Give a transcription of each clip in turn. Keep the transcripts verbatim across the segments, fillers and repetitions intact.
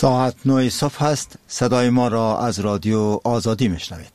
ساعت نه صبح است. صدای ما را از رادیو آزادی میشنوید.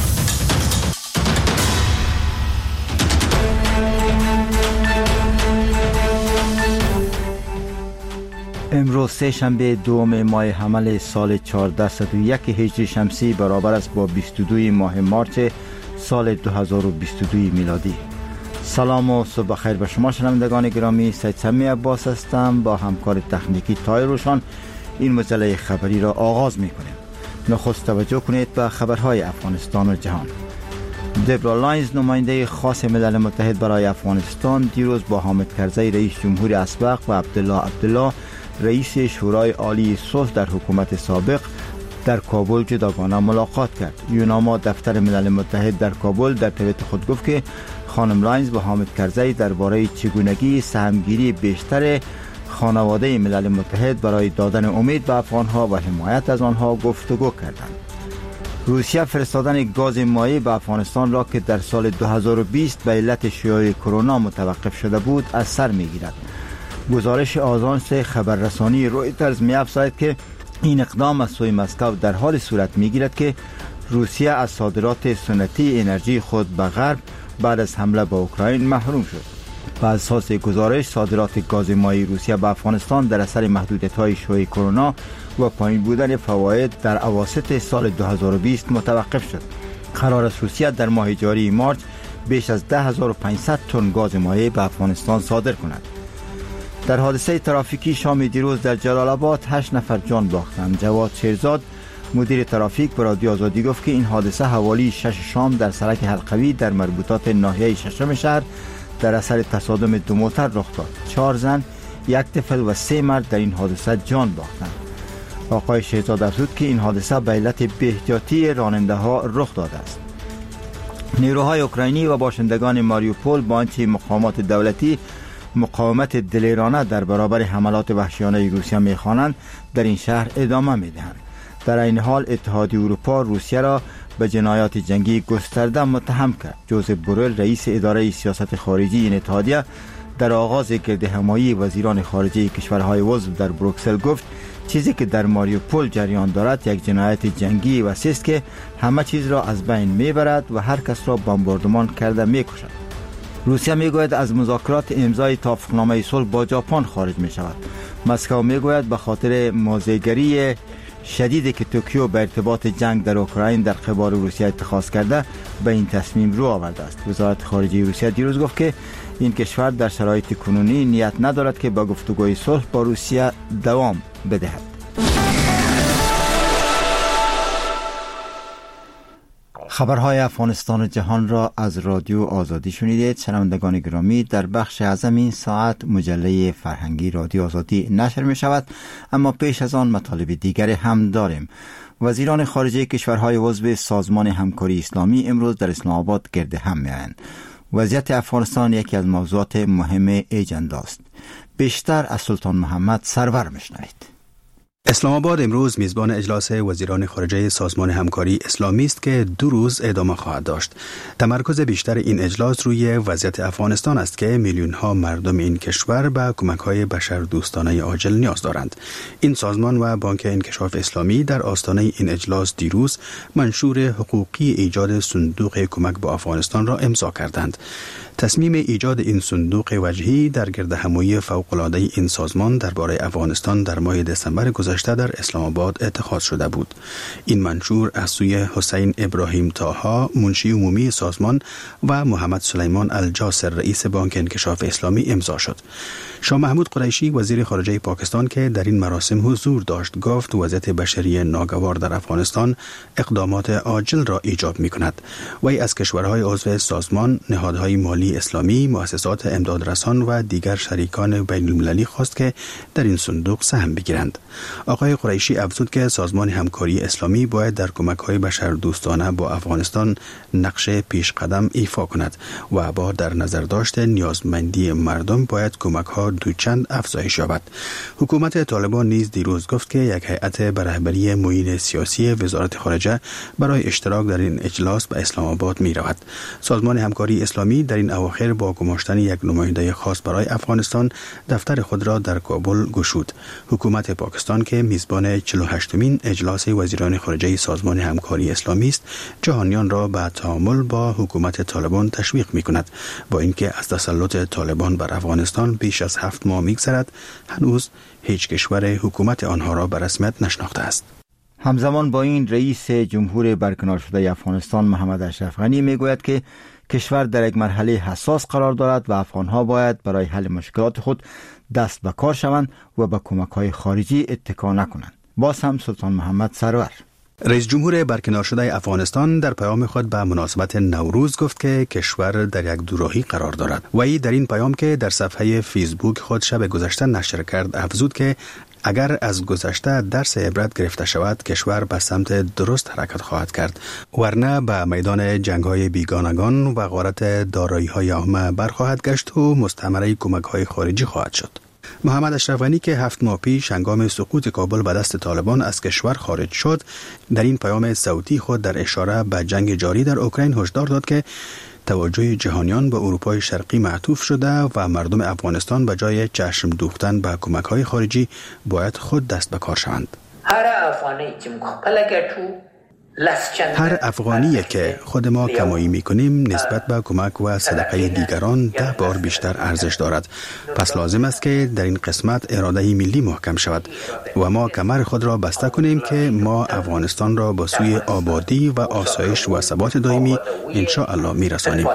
امروز سه شنبه دوم ماه حمل سال چهارصد و یک هجری شمسی برابر است با بیست و دو ماه مارس سال دو هزار و بیست و دو میلادی. سلام و صبح بخیر به شما شنوندگان گرامی. سید سمی عباس هستم. با همکار تکنیکی تای روشان این مجله خبری را آغاز می کنیم. نخست توجه کنید به خبرهای افغانستان و جهان. دبرا لاینز نماینده خاص ملل متحد برای افغانستان دیروز با حامد کرزی رئیس جمهور اسبق و عبدالله عبدالله رئیس شورای عالی صلح در حکومت سابق در کابل جداگانه ملاقات کرد. یوناما دفتر ملل متحد در کابل در توییت خود گفت که خانم لاینز با حامد کرزی درباره چگونگی سهمگیری بیشتر خانواده ملل متحد برای دادن امید به افغانها و حمایت از آنها گفتگو کردند. روسیه فرستادن گاز مایع به افغانستان را که در سال دو هزار و بیست به علت شیوع کرونا متوقف شده بود از سر میگیرد. گزارش آژانس خبررسانی رویترز می‌افزاید که این اقدام از سوی مسکو در حال صورت میگیرد که روسیه از صادرات سنتی انرژی خود به غرب بعد از حمله به اوکراین محروم شد. بر اساس گزارش صادرات گاز مایع روسیه به افغانستان در اثر محدودیت‌های شیوع کرونا و پایین بودن فواید در اواسط سال دو هزار و بیست متوقف شد. قرار است روسیه در ماه جاری مارس بیش از ده هزار و پانصد تن گاز مایع به افغانستان صادر کند. در حادثه ترافیکی شام دیروز در جلال آباد هشت نفر جان باختند. جواد شیرزاد مدیر ترافیک به رادیو آزادی گفت که این حادثه حوالی شش شام در سرک حلقوی در مربوطات ناحیه ششم شهر در اثر تصادم دو موتر رخ داد. چهار زن، یک طفل و سه مرد در این حادثه جان باختند. آقای شیرزاد افزود که این حادثه به علت بی‌احتیاطی راننده ها رخ داده است. نیروهای اوکراینی و باشندگان ماریوپول با آنچه مقامات دولتی مقاومت دلیرانه در برابر حملات وحشیانه روسیه می‌خوانند در این شهر ادامه می‌دهند. در این حال اتحادیه اروپا روسیه را به جنایات جنگی گسترده متهم کرد. جوزف بوریل رئیس اداره سیاست خارجی این اتحادیه در آغاز گردهمایی وزیران خارجه کشورهای عضو در بروکسل گفت چیزی که در ماریوپول جریان دارد یک جنایت جنگی وسیع است که همه چیز را از بین میبرد و هر کس را بمباردمان کرده میکشد. روسیه میگوید از مذاکرات امضای توافقنامه صلح با ژاپن خارج می شود. مسکو میگوید به خاطر موضع‌گیری شدیدی که توکیو به ارتباط جنگ در اوکراین در قبال روسیه اتخاذ کرده به این تصمیم رو آورده است. وزارت خارجه روسیه دیروز گفت که این کشور در شرایط کنونی نیت ندارد که با گفتگوی صلح با روسیه دوام بدهد. خبرهای افغانستان و جهان را از رادیو آزادی شنیدید. شنوندگان گرامی، در بخش اعظم این ساعت مجله فرهنگی رادیو آزادی نشر می شود، اما پیش از آن مطالب دیگر هم داریم. وزیران خارجه کشورهای عضو سازمان همکاری اسلامی امروز در اسلام آباد گرد هم می آیند. وضعیت افغانستان یکی از موضوعات مهم اجندا است. بیشتر از سلطان محمد سرور میشنوید. اسلام آباد امروز میزبان اجلاس وزیران خارجه سازمان همکاری اسلامی است که دو روز ادامه خواهد داشت. تمرکز بیشتر این اجلاس روی وضعیت افغانستان است که میلیون ها مردم این کشور به کمک های بشردوستانه عاجل نیاز دارند. این سازمان و بانک انکشاف اسلامی در آستانه این اجلاس دیروز منشور حقوقی ایجاد صندوق کمک به افغانستان را امضا کردند. تصمیم ایجاد این صندوق وجهی در گردهمایی فوق‌العاده این سازمان درباره افغانستان در ماه دسامبر گذشته در اسلام آباد اتخاذ شده بود. این منشور از سوی حسین ابراهیم طاها منشی عمومی سازمان و محمد سلیمان الجاسر رئیس بانک انکشاف اسلامی امضا شد. شاه محمود قریشی وزیر خارجه پاکستان که در این مراسم حضور داشت گفت وضعیت بشری ناگوار در افغانستان اقدامات عاجل را ایجاب می کند. وی از کشورهای عضو سازمان، نهادهای مالی اسلامی، مؤسسات امدادرسان و دیگر شریکان بین المللی خواست که در این صندوق سهم بگیرند. آقای قریشی افزود که سازمان همکاری اسلامی باید در کمک‌های بشردوستانه با افغانستان نقش پیش قدم ایفا کند و با در نظر داشته نیازمندی مردم باید کمک‌ها دوچند افزایش یابد. حکومت طالبان نیز دیروز گفت که یک هیئت به رهبری معین سیاسی وزارت خارجه برای اشتراک در این اجلاس به اسلام آباد می‌رود. سازمان همکاری اسلامی در این اواخر با گماشتن یک نماینده خاص برای افغانستان دفتر خود را در کابل گشود. حکومت پاکستان که میزبان چهل و هشتمین اجلاس وزیران خارجه سازمان همکاری اسلامی است، جهانیان را به تعامل با حکومت طالبان تشویق می‌کند. با اینکه از تسلط طالبان بر افغانستان بیش از هفت ماه می‌گذرد، هنوز هیچ کشور حکومت آنها را به رسمیت نشناخته است. همزمان با این رئیس جمهور برکنار شده افغانستان محمد اشرف غنی میگوید که کشور در یک مرحله حساس قرار دارد و افغانها باید برای حل مشکلات خود دست به کار شوند و به کمک‌های خارجی اتکا نکنند. باز هم سلطان محمد سرور رئیس جمهور برکنار شده افغانستان در پیام خود به مناسبت نوروز گفت که کشور در یک دوراهی قرار دارد. وی در این پیام که در صفحه فیسبوک خود شب گذشته نشر کرد افزود که اگر از گذشته درس عبرت گرفته شود، کشور به سمت درست حرکت خواهد کرد، ورنه به میدان جنگ‌های بیگانگان و غارت دارایی‌های عامه برخواهد گشت و مستعمره کمک‌های خارجی خواهد شد. محمد اشرف غنی که هفت ماه پیش هنگام سقوط کابل به دست طالبان از کشور خارج شد، در این پیام صوتی خود در اشاره به جنگ جاری در اوکراین هشدار داد که توجه جهانیان به اروپای شرقی معطوف شده و مردم افغانستان به جای چشم دوختن به کمک‌های خارجی باید خود دست به کار شوند. هر افغانی که مقبل گرتو هر افغانی که خود ما کمایی میکنیم نسبت به کمک و صدقه دیگران ده بار بیشتر ارزش دارد. پس لازم است که در این قسمت اراده ملی محکم شود و ما کمر خود را بسته کنیم که ما افغانستان را به سوی آبادی و آسایش و ثبات دائمی ان شاء الله میرسانیم.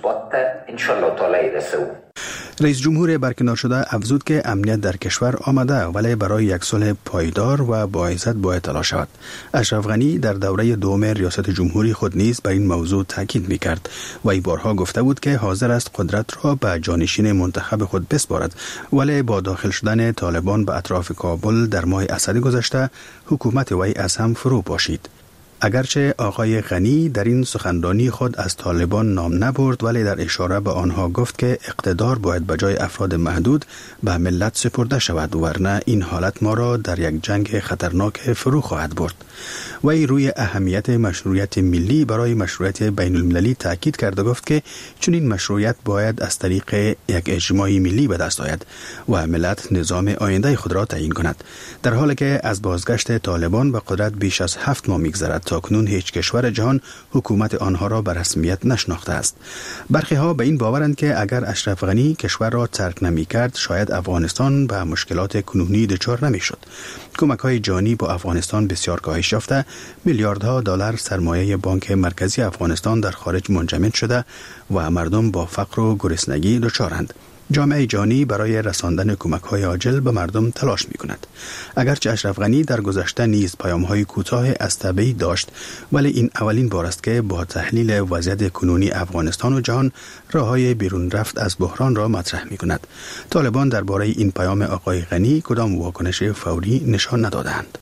رئیس جمهور برکنار شده افزود که امنیت در کشور آمده ولی برای یک صلح پایدار و باعثت باید تلاش شود. اشرف غنی در دوره دوم ریاست جمهوری خود نیز بر این موضوع تاکید می‌کرد و ای بارها گفته بود که حاضر است قدرت را به جانشین منتخب خود بسپارد، ولی با داخل شدن طالبان به اطراف کابل در ماه اسد گذشته حکومت وی از هم فرو پاشید. اگرچه آقای غنی در این سخنرانی خود از طالبان نام نبرد، ولی در اشاره به آنها گفت که اقتدار باید به جای افراد محدود به ملت سپرده شود، ورنه این حالت ما را در یک جنگ خطرناک فرو خواهد برد. وی روی اهمیت مشروعیت ملی برای مشروعیت بین المللی تاکید کرد و گفت که چون این مشروعیت باید از طریق یک اجماع ملی به دست آید و ملت نظام آینده خود را تعیین کند. در حالی که از بازگشت طالبان به قدرت بیش از هفت ماه می‌گذرد، تاکنون هیچ کشور جهان حکومت آنها را به رسمیت نشناخته است. برخی ها به این باورند که اگر اشرف غنی کشور را ترک نمی‌کرد، شاید افغانستان به مشکلات کنونی دچار نمی‌شد. کمک‌های جانی با افغانستان بسیار کاهش یافته، میلیاردها دلار سرمایه بانک مرکزی افغانستان در خارج منجمد شده و مردم با فقر و گرسنگی دچارند. جامعه جهانی برای رساندن کمک‌های عاجل به مردم تلاش می‌کند. اگرچه اشرف غنی در گذشته نیز پیام‌های کوتاه از تبعی داشت، ولی این اولین بار است که با تحلیل وضعیت کنونی افغانستان و جهان راه‌های بیرون رفت از بحران را مطرح می‌کند. طالبان درباره این پیام آقای غنی کدام واکنش فوری نشان ندادند.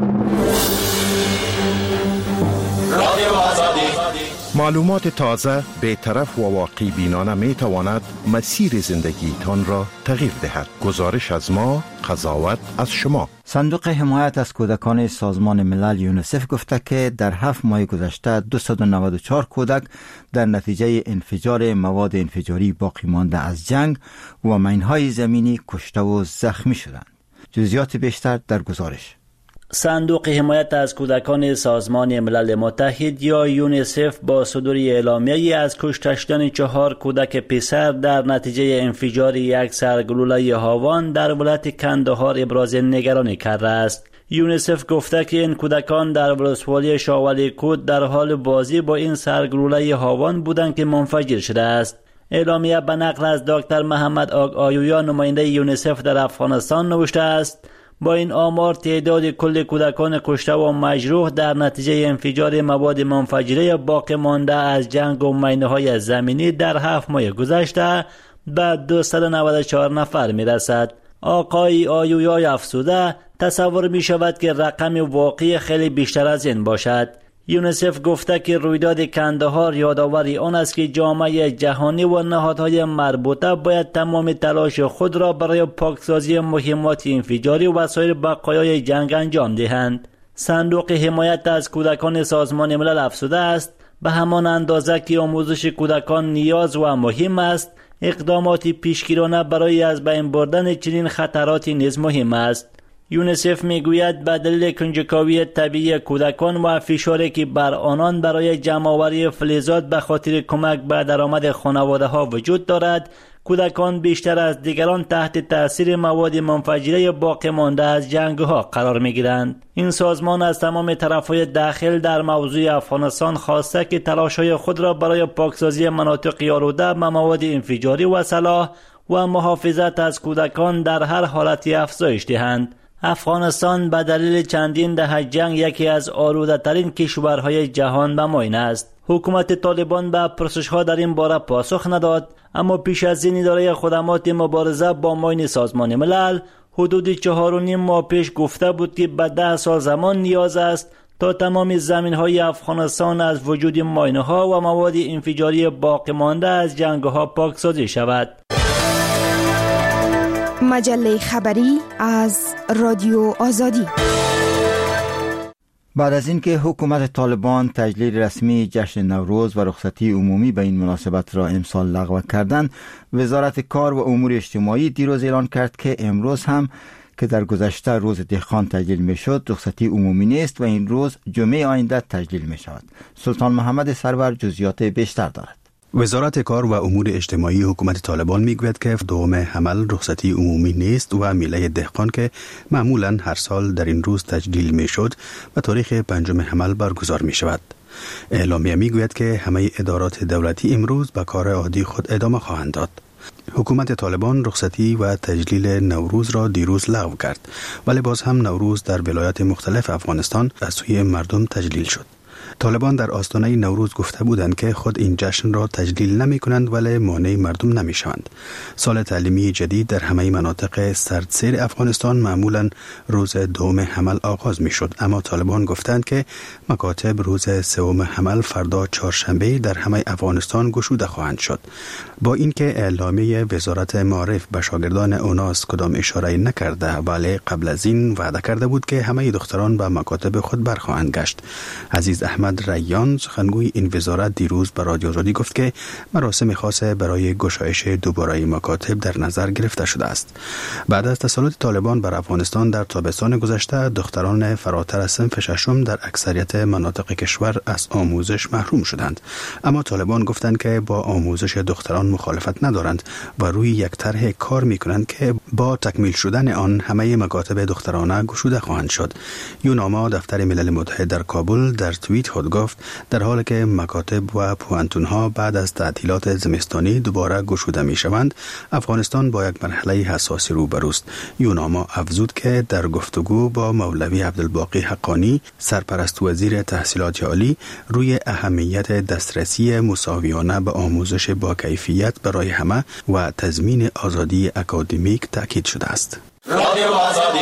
معلومات تازه، بی‌طرف و واقعی بینانه می تواند مسیر زندگیتان را تغییر دهد. گزارش از ما، قضاوت از شما. صندوق حمایت از کودکان سازمان ملل یونیسف گفته که در هفت ماه گذشته دویست و نود و چهار کودک در نتیجه انفجار مواد انفجاری باقی مانده از جنگ و مین‌های زمینی کشته و زخمی شدند. جزئیات بیشتر در گزارش. صندوق حمایت از کودکان سازمان ملل متحد یا یونیسف با صدور اعلامیه‌ای از کشته شدن چهار کودک پسر در نتیجه انفجار یک سرگلوله هاوان در ولایت کندهار ابراز نگرانی کرده است. یونیسف گفته که این کودکان در ولسوالی شاولی کود در حال بازی با این سرگلوله هاوان بودند که منفجر شده است. اعلامیه به نقل از دکتر محمد آگ آیویا نماینده یونیسف در افغانستان نوشته است: با این آمار تعداد کل کودکان کشته و مجروح در نتیجه انفجار مواد منفجره باقی مانده از جنگ و مینه‌های زمینی در هفت ماه گذشته به دویست و نود و چهار نفر میرسد. آقای آیویا افزوده تصور می شود که رقم واقعی خیلی بیشتر از این باشد. یونیسف گفته که رویداد کندهار یادآوری آن است که جامعه جهانی و نهادهای مربوطه باید تمام تلاش خود را برای پاکسازی مهمات انفجاری و سایر بقایای جنگ انجام دهند. صندوق حمایت از کودکان سازمان ملل افزوده است به همان اندازه که آموزش کودکان نیاز و مهم است، اقدامات پیشگیرانه برای از بین بردن چنین خطراتی نیز مهم است. یونیسف میگوید به دلیل کنجکاوی طبیعی کودکان و فشاری که بر آنان برای جمع‌آوری فلزات به خاطر کمک به درآمد خانواده ها وجود دارد، کودکان بیشتر از دیگران تحت تأثیر مواد منفجره باقی مانده از جنگ ها قرار می گیرند. این سازمان از تمام طرفهای داخل در موضوع افغانستان خواسته که تلاش‌های خود را برای پاکسازی مناطق آلوده به مواد انفجاری و سلاح و محافظت از کودکان در هر حالتی افزایش دهند. افغانستان به دلیل چندین دهه جنگ یکی از آلوده ترین کشورهای جهان به معین است. حکومت طالبان به پرسش‌ها در این باره پاسخ نداد، اما پیش از این اداره خدمات مبارزه با معین سازمان ملل حدود چهار و نیم ماه پیش گفته بود که به ده سال زمان نیاز است تا تمام زمین‌های افغانستان از وجود ماینه‌ها و مواد انفجاری باقی مانده از جنگ‌ها پاکسازی شود. مجله خبری از رادیو آزادی. بعد از اینکه حکومت طالبان تجلیل رسمی جشن نوروز و رخصتی عمومی به این مناسبت را امسال لغو کردند، وزارت کار و امور اجتماعی دیروز اعلان کرد که امروز هم که در گذشته روز دهقان تجلیل می شد رخصتی عمومی نیست و این روز جمعه آینده تجلیل می شود. سلطان محمد سرور جزئیات بیشتر دارد. وزارت کار و امور اجتماعی حکومت طالبان میگوید که دوم حمل رخصتی عمومی نیست و میله دهقان که معمولاً هر سال در این روز تجلیل میشد و تاریخ پنجم حمل برگزار می شود. اعلامیه میگوید که همه ادارات دولتی امروز به کار عادی خود ادامه خواهند داد. حکومت طالبان رخصتی و تجلیل نوروز را دیروز لغو کرد، ولی باز هم نوروز در ولایات مختلف افغانستان از سوی مردم تجلیل شد. طالبان در آستانه نوروز گفته بودند که خود این جشن را تجلیل نمی کنند ولی مانع مردم نمی شوند. سال تعلیمی جدید در همه مناطق سردسیر افغانستان معمولا روز دوم حمل آغاز می شد، اما طالبان گفتند که مکاتب روز سوم حمل فردا چهارشنبه در همه افغانستان گشوده خواهند شد. با اینکه اعلامیه وزارت معارف به شاگردان اوناس کدام اشاره نکرده، ولی قبل از این وعده کرده بود که همه دختران به مکاتب خود برخواهند گشت. عزیز احمد ریان سخنگوی این وزارت دیروز به رادیو آزادی گفت که مراسم خاص برای گشایش دوباره مکاتب در نظر گرفته شده است. بعد از تسلط طالبان بر افغانستان در تابستان گذشته، دختران فراتر از صنف ششم در اکثریت مناطق کشور از آموزش محروم شدند، اما طالبان گفتند که با آموزش دختران مخالفت ندارند و روی یک طرح کار می‌کنند که با تکمیل شدن آن همه مکاتب دخترانه گشوده خواهند شد. یوناما دفتر ملل متحد در کابل در توییت خود گفت در حالی که مکاتب و پوهنتون‌ها بعد از تعطیلات زمستانی دوباره گشوده می‌شوند، افغانستان با یک مرحله حساسی روبروست. یوناما افزود که در گفتگو با مولوی عبدالباقی حقانی، سرپرست وزیر تحصیلات عالی، روی اهمیت دسترسی مساویانه به آموزش با کیفیت برای همه و تضمین آزادی اکادمیک تاکید شده است. رادیو آزادی.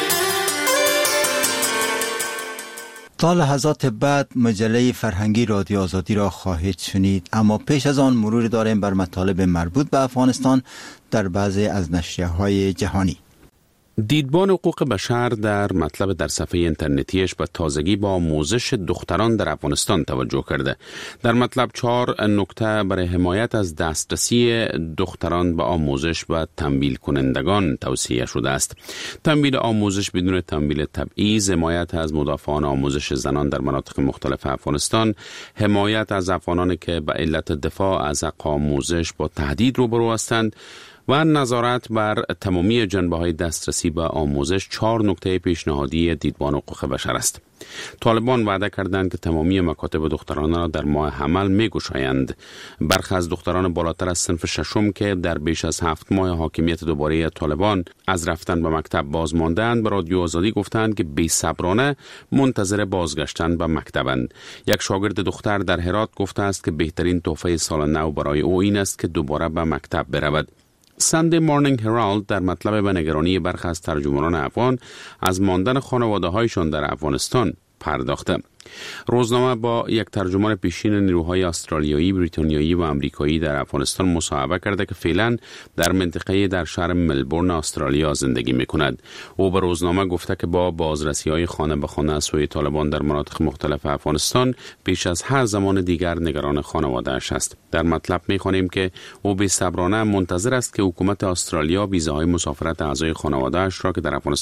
تا لحظات بعد مجله فرهنگی رادیو آزادی را خواهید شنید، اما پیش از آن مرور داریم بر مطالب مربوط به افغانستان در بعضی از نشریه‌های جهانی. دیدبان حقوق بشر در مطلب در صفحه اینترنتیش به تازگی با آموزش دختران در افغانستان توجه کرده. در مطلب چهار نکته برای حمایت از دسترسی دختران به آموزش و تمویل کنندگان توصیه شده است. تمویل آموزش بدون تمویل تبعیض، حمایت از مدافعان آموزش زنان در مناطق مختلف افغانستان، حمایت از افغانانی که به علت دفاع از حق آموزش با تهدید روبرو هستند و نظارت بر تمامی جنبه‌های دسترسی به آموزش چهار نکته پیشنهادی دیدبان حقوق بشر است. طالبان وعده کردند که تمامی مکاتب دختران را در ماه حمل می‌گشایند. برخی از دختران بالاتر از صنف ششم که در بیش از هفت ماه حاکمیت دوباره طالبان از رفتن به مکتب باز ماندند، به رادیو آزادی گفتند که بی‌صبرانه منتظر بازگشتن به مکتبند. یک شاگرد دختر در هرات گفته است که بهترین تحفه سال نو برای او این است که دوباره به مکتب برود. ساندی مورنینگ هرالد در مطلب به نگرانی برخی از ترجمانان افغان از ماندن خانواده هایشان در افغانستان پرداخته. روزنامه با یک ترجمان پیشین نیروهای استرالیایی، بریتانیایی و آمریکایی در افغانستان مصاحبه کرده که فعلا در منطقه در شهر ملبورن استرالیا زندگی می‌کند. او به روزنامه گفته که با بازرسی‌های خانه به خانه از سوی طالبان در مناطق مختلف افغانستان پیش از هر زمان دیگر نگران خانواده‌اش است. در مطلب می‌خوانیم که او بی‌صبرانه منتظر است که حکومت استرالیا ویزاهای مسافرت اعضای خانواده‌اش را که در افغانستان